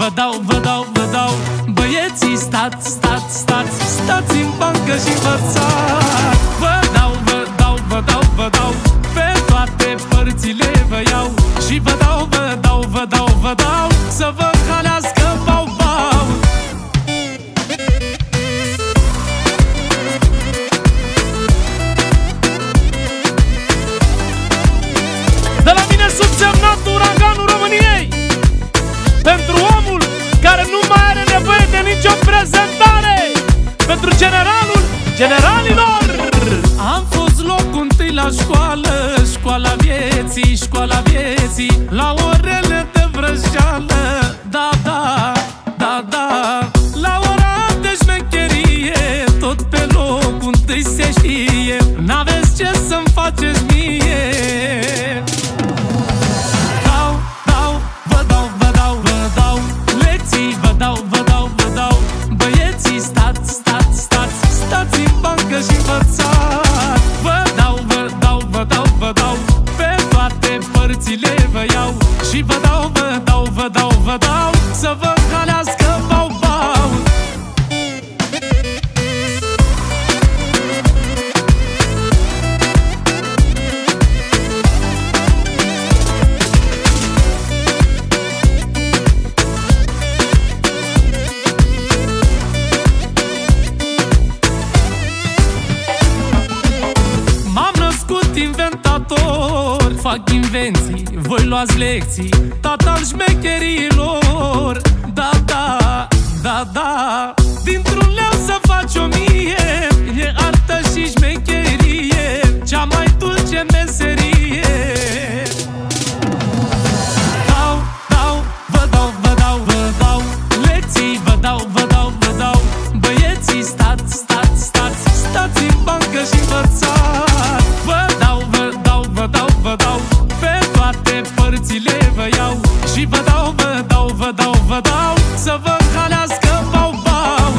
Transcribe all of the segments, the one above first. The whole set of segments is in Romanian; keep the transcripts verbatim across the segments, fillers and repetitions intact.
vă dau, vă dau, vă dau. Băieții, stați, stați, stați, stați în bancă și învățați. Vă dau, vă dau, vă dau, vă dau, pe toate părțile vă iau. Și vă dau, vă dau, vă dau, vă dau, să vă halească bau-bau. De la mine subsemnat uraganul României, pentru omul care nu mai are nevoie de nicio prezentare, pentru generalul generalilor. Am fost locul întâi la școală, școala vieții, școala vieții, la orele de vrăjeală. Da, da, da, da, la ora de șmecherie, tot pe locul întâi se știe. N-aveți ce să-mi faceți mie. Dau, dau, vă dau, vă dau, vă dau lecții, vă dau, vă dau, vă dau. Băieții, stați, stați, stați, stați în bancă și învățați. Vă dau, vă dau, vă dau, vă dau, pe toate părțile vă iau. Și vă dau, vă dau, vă dau, vă dau, să vă halească bau-bau. Inventator, fac invenții, voi luați lecții, tata al șmecherilor. Da, da, da, da, dintr-un leu să faci o mie, e artă și șmecherie, cea mai dulce meserie. Dau, dau, vă dau, vă dau, vă dau lecții, vă dau, vă dau, vă dau. Băieții, stați, stați, stați, stați în bancă și învățați. Vă dau, vă dau, vă dau, vă dau, pe toate părțile vă iau. Și vă dau, vă dau, vă dau, vă dau, să vă halească bau-bau.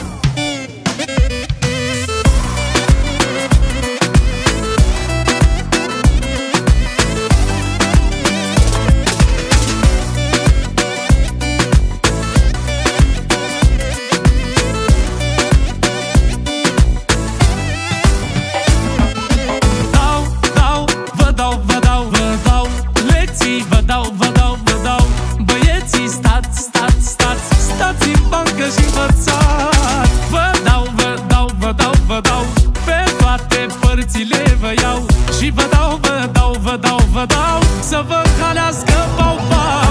Vă dau, vă dau, vă dau, băieții, stați, stați, stați, stați în bancă și învățați. Vă dau, vă dau, vă dau, vă dau, pe toate părțile vă iau. Și vă dau, vă dau, vă dau, vă dau, să vă halească bau-bau.